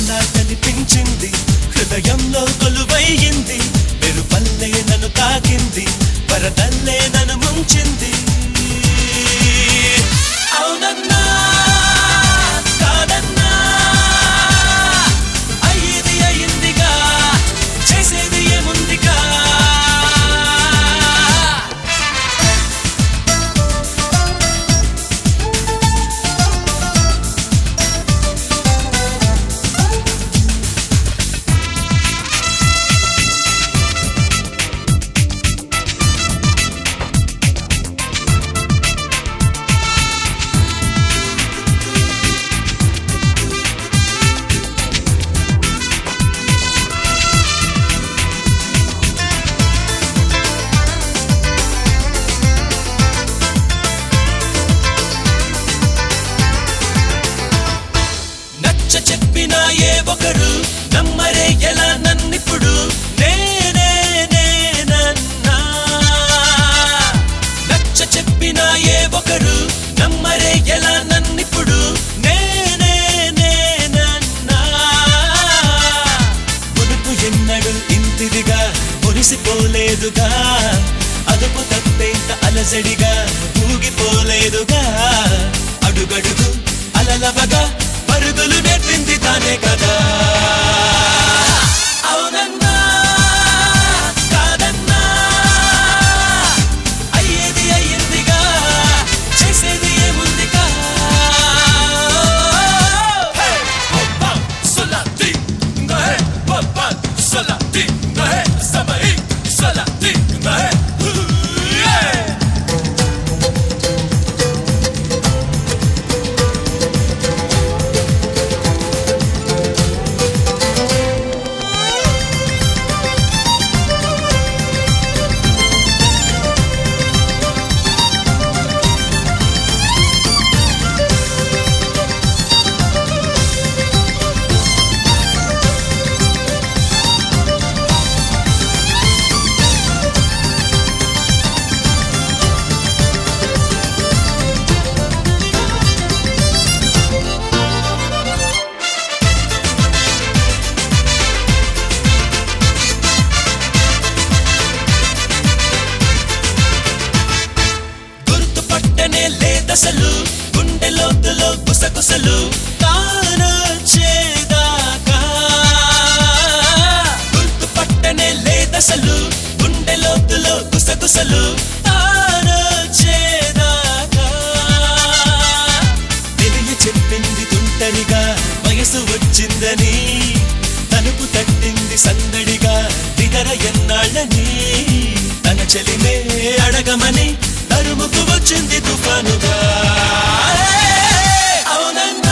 చుక్కల్లా కనిపించింది హృదయంలో కొలువైంది మెరుపల్లే నన్ను తాకింది వరదల్లే నన్ను ముంచింది అవునన్నా కాదన్నా అయ్యేది అయ్యిందిగా చేసేది ఏముందిగా చెప్పినా ఏ ఒకరు నమ్మరే ఎలా నన్నిప్పుడు నేనన్నా నచ్చ చెప్పినా ఏ ఒకరు నమ్మరే ఎలా నన్నిప్పుడు నేనన్నా మునుపు ఎన్నడు ఇంతిదిగా మురిసిపోలేదుగా అదుపు తప్పేంత అలజడిగా ఊగిపోలేదుగా అడుగడుగు అలలవగా పరుగులు నేర్పింది తానే కదా అవునన్నా కాదన్నా అయ్యేది అయ్యిందిగా చేసేది ఏముందిగా దశలు గుండె లోతులో గుసగుసలు తానొచ్చేదాకా గుర్తుపట్టనే లేదసలు గుండె లోతులో గుసగుసలు తానొచ్చేదాకా తెలియ చెప్పింది తుంటరిగా వయసు వచ్చిందని తలుపు తట్టింది సందడిగా నిదర ఎన్నాళ్ళని తన చెలిమే అడగమని తరుముకు వచ్చింది తుఫానుగా అవునన్నా